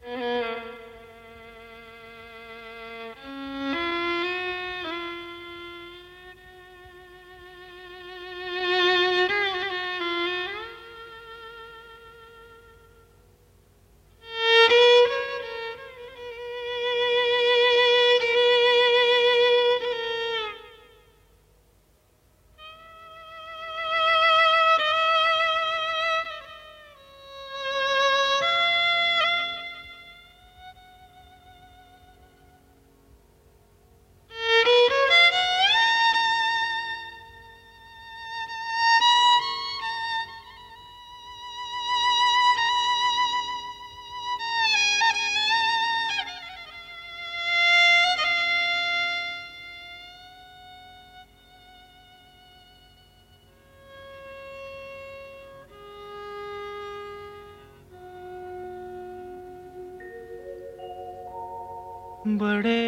बड़े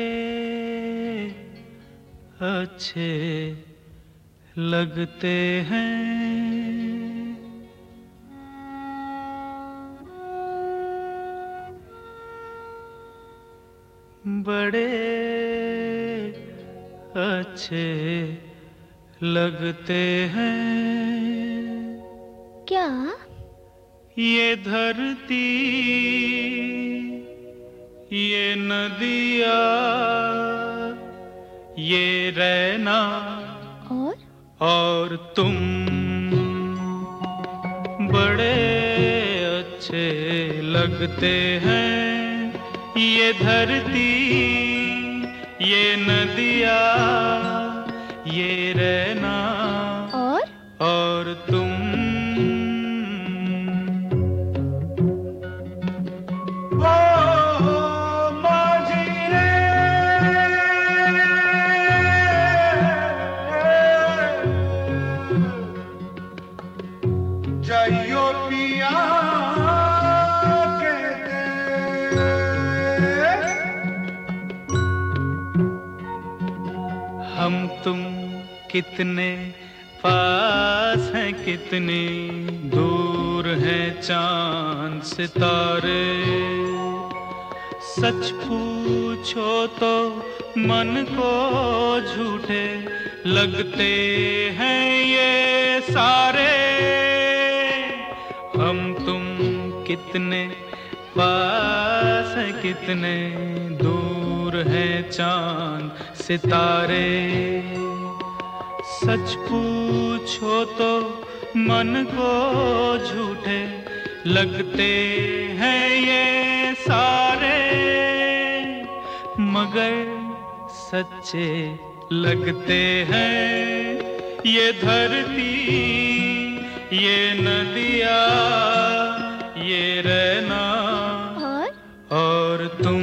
अच्छे लगते हैं बड़े अच्छे लगते हैं। क्या? ये धरती, ये नदिया, ये रहना और तुम बड़े अच्छे लगते हैं। ये धरती, ये नदिया, ये रहना और तुम जाइयो पिया के दे। हम तुम कितने पास हैं, कितने दूर हैं चांद सितारे। सच पूछो तो मन को झूठे लगते हैं ये सारे। हम तुम कितने पास हैं, कितने दूर हैं चांद सितारे। सच पूछो तो मन को झूठे लगते हैं ये सारे, मगर सच्चे लगते हैं ये धरती, ये नदिया, ये रहना और तुम।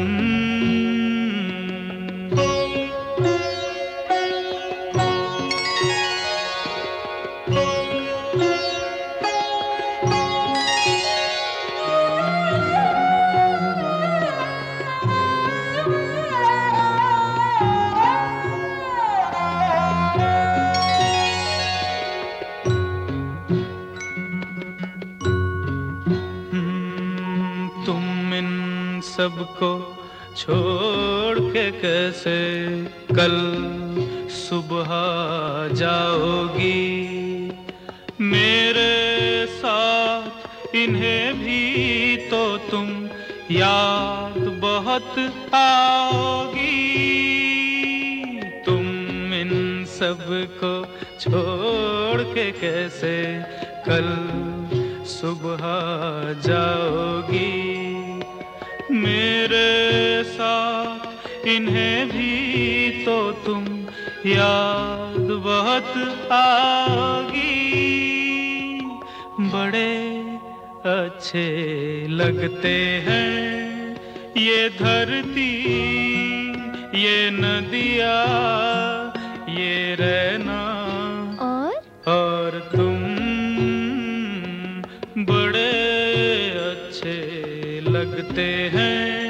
तुम इन सबको छोड़ के कैसे कल सुबह जाओगी। मेरे साथ इन्हें भी तो तुम याद बहुत आओगी। तुम इन सबको छोड़ के कैसे कल सुबह जाओगी। मेरे साथ इन्हें भी तो तुम याद बहुत आओगी। बड़े अच्छे लगते हैं ये धरती, ये नदिया, ये रहना और तुम बड़े अच्छे लगते हैं।